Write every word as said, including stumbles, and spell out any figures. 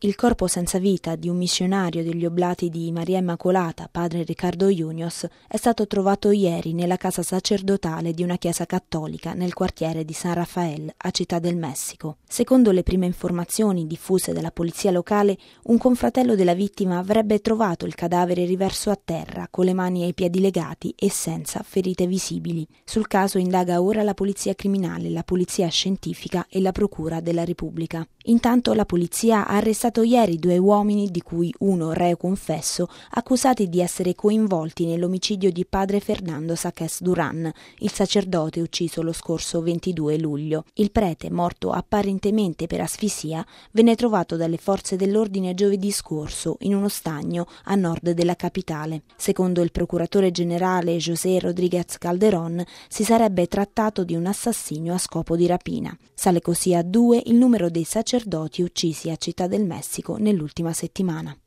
Il corpo senza vita di un missionario degli Oblati di Maria Immacolata, padre Ricardo Junios, è stato trovato ieri nella casa sacerdotale di una chiesa cattolica nel quartiere di San Rafael, a Città del Messico. Secondo le prime informazioni diffuse dalla polizia locale, un confratello della vittima avrebbe trovato il cadavere riverso a terra, con le mani e i piedi legati e senza ferite visibili. Sul caso indaga ora la polizia criminale, la polizia scientifica e la procura della Repubblica. Intanto la polizia ha arrestato ieri due uomini, di cui uno reo confesso, accusati di essere coinvolti nell'omicidio di padre Fernando Saquez Duran, il sacerdote ucciso lo scorso ventidue luglio. Il prete, morto apparentemente per asfissia, venne trovato dalle forze dell'ordine giovedì scorso in uno stagno a nord della capitale. Secondo il procuratore generale José Rodríguez Calderón, si sarebbe trattato di un assassinio a scopo di rapina. Sale così a due il numero dei sacerdoti uccisi a Città del Messico nell'ultima settimana.